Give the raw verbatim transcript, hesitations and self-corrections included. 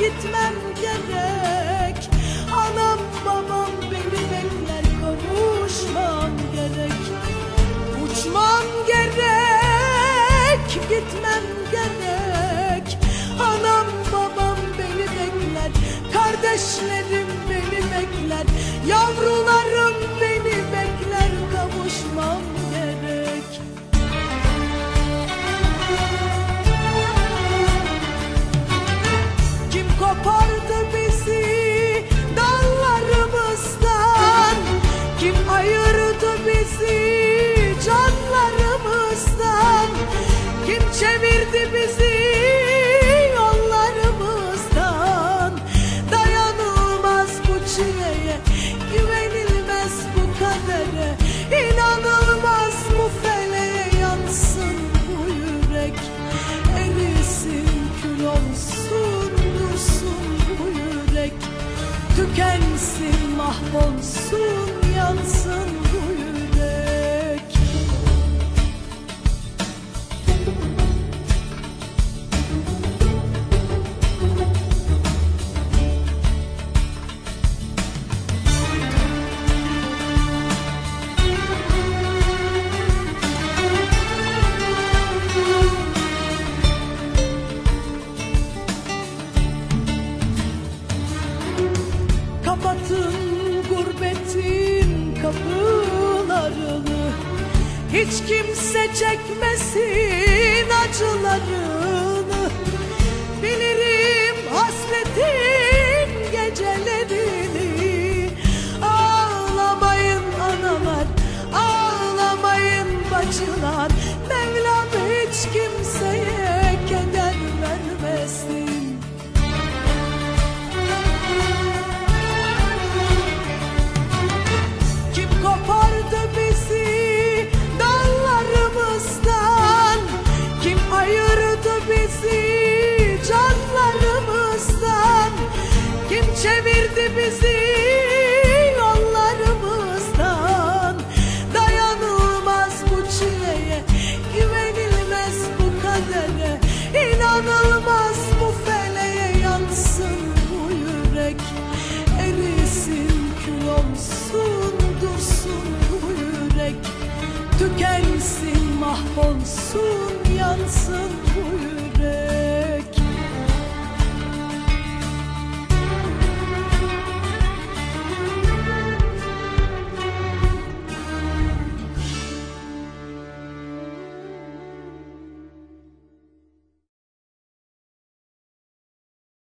gitmem gerek. Anam babam beni bekler, kavuşmam gerek. Uçmam gerek, gitmem gerek. Anam babam beni bekler, kardeşlerim beni bekler, yavrularım beni bekler, kavuşmam gerek. Kim kopardı bizi dallarımızdan? Kim ayırdı bizi canlarımızdan? Kim çevirdi bizi yollarımızdan? Dayanılmaz bu çileye, güvenilmez bu kadere, inanılmaz bu feleğe. Yansın bu yürek, erisin kül olsun, dursun bu yürek. Tükensin, mahvolsun, yansın bu yürek. Kapatın gurbetin kapılarını, hiç kimse çekmesin acılarını. Bilirim hasretin gecelerini. Ağlamayın analar, ağlamayın bacılar. Mevlam hiç kimseye keder vermesin. Kopardı bizi dallarımızdan? Kim ayırdı bizi canlarımızdan? Kim çevirdi bizi yollarımızdan? Dayanılmaz bu çileye, güvenilmez bu kadere, inanılmaz bu feleğe. Yansın bu yürek, erisin kül olsun, dursun bu yürek. Tükensin, mahvolsun, yansın bu yürek.